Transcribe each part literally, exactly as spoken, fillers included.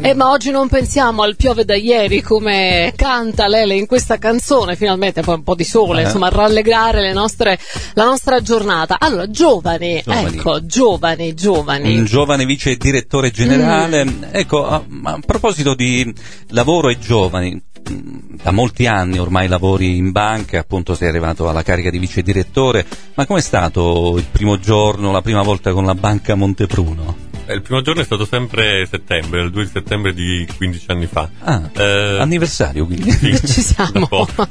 Eh, ma oggi non pensiamo al piove da ieri, come canta Lele in questa canzone, finalmente poi un po' di sole, eh. insomma, a rallegrare le nostre, la nostra giornata. Allora, giovani, giovani. ecco, giovani, giovani. Un giovane vice direttore generale. Mm. Ecco, a, a proposito di lavoro e giovani, da molti anni ormai lavori in banca, appunto sei arrivato alla carica di vice direttore, ma com'è stato il primo giorno, la prima volta con la Banca Montepruno? Il primo giorno è stato sempre settembre, il due di settembre di quindici anni fa. Ah, eh, anniversario quindi. Sì, ci siamo.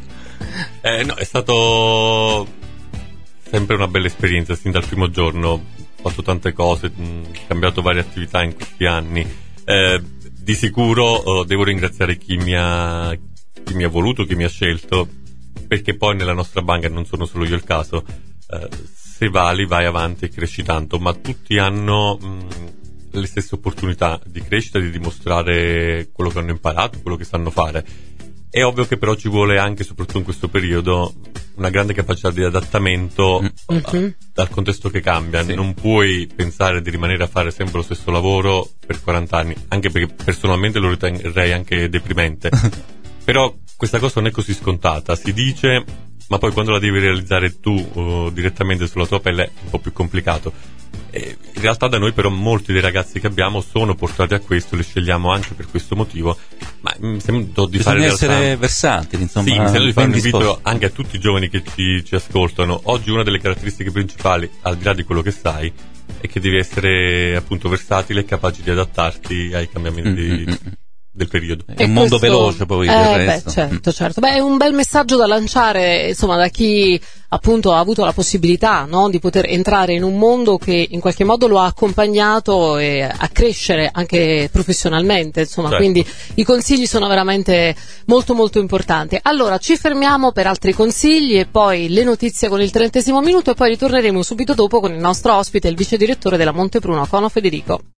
Eh, no, è stato sempre una bella esperienza, sin dal primo giorno. Ho fatto tante cose, mh, cambiato varie attività in questi anni. Eh, di sicuro eh, devo ringraziare chi mi ha, chi mi ha voluto, chi mi ha scelto, perché poi nella nostra banca non sono solo io il caso. Eh, se vali, vai avanti e cresci tanto, ma tutti hanno mh, le stesse opportunità di crescita, di dimostrare quello che hanno imparato, quello che sanno fare. È ovvio che però ci vuole anche, soprattutto in questo periodo, una grande capacità di adattamento mm-hmm. dal contesto che cambia. Sì. Non puoi pensare di rimanere a fare sempre lo stesso lavoro per quaranta anni, anche perché personalmente lo riterrei anche deprimente. Però questa cosa non è così scontata, si dice, ma poi quando la devi realizzare tu uh, direttamente sulla tua pelle è un po' più complicato. E in realtà da noi però molti dei ragazzi che abbiamo sono portati a questo, li scegliamo anche per questo motivo, ma mi sembra di Bisogna fare essere realtà... versatili, insomma. Sì, mi sembra di fare un invito anche a tutti i giovani che ci, ci ascoltano. Oggi una delle caratteristiche principali, al di là di quello che sai, è che devi essere appunto versatile e capace di adattarti ai cambiamenti mm-hmm. del periodo. È un mondo questo... veloce poi eh, del beh, resto. certo, certo. Beh, è un bel messaggio da lanciare, insomma, da chi appunto ha avuto la possibilità, no, di poter entrare in un mondo che in qualche modo lo ha accompagnato e a crescere anche professionalmente, insomma, certo. Quindi i consigli sono veramente molto molto importanti. Allora, ci fermiamo per altri consigli e poi le notizie con il trentesimo minuto e poi ritorneremo subito dopo con il nostro ospite, il vice direttore della Montepruno, Cono Federico.